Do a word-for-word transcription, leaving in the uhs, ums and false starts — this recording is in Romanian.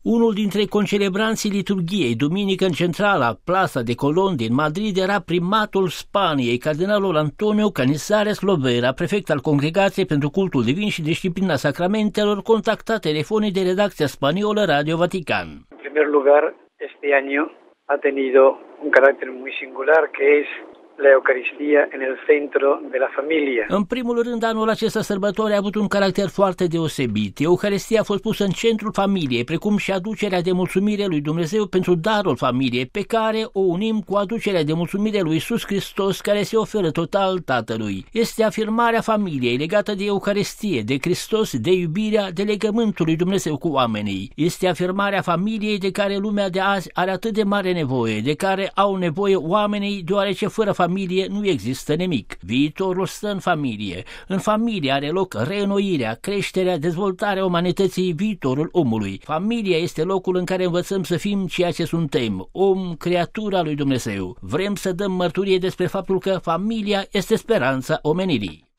Unul dintre concelebranții liturghiei, duminică în centrala Plaza de Colón din Madrid, era primatul Spaniei, cardinalul Antonio Canizares Lovera, prefect al Congregației pentru Cultul Divin și Disciplina Sacramentelor, contactat telefonic de redacția spaniolă Radio Vatican. En primer lugar, este año ha tenido un carácter muy singular, que es la Eucaristía en el centro de la familia. În primul rând, anul acesta sărbători a avut un caracter foarte deosebit. Eucaristia a fost pusă în centrul familiei, precum și aducerea de mulțumire lui Dumnezeu pentru darul familiei, pe care o unim cu aducerea de mulțumire lui Iisus Hristos, care se oferă total Tatălui. Este afirmarea familiei legată de Eucaristie, de Hristos, de iubirea, de legământul lui Dumnezeu cu oamenii. Este afirmarea familiei de care lumea de azi are atât de mare nevoie, de care au nevoie oamenii, deoarece fără familie nu există nimic. Viitorul stă în familie. În familie are loc reînnoirea, creșterea, dezvoltarea umanității, viitorul omului. Familia este locul în care învățăm să fim ceea ce suntem, om, creatura lui Dumnezeu. Vrem să dăm mărturie despre faptul că familia este speranța omenirii.